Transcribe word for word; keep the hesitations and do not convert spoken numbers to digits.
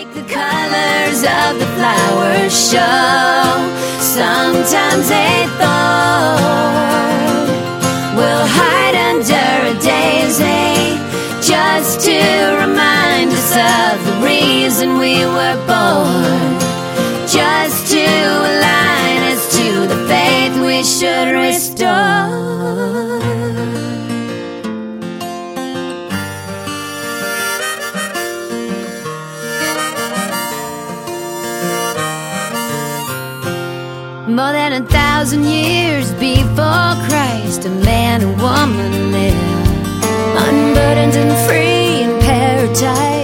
make the colors of the flowers show. Sometimes a thorn will hide under a daisy, just to remind us of the reason we were born, just to align us to the faith we should restore. More than a thousand years before Christ, a man and woman lived, unburdened and free in paradise.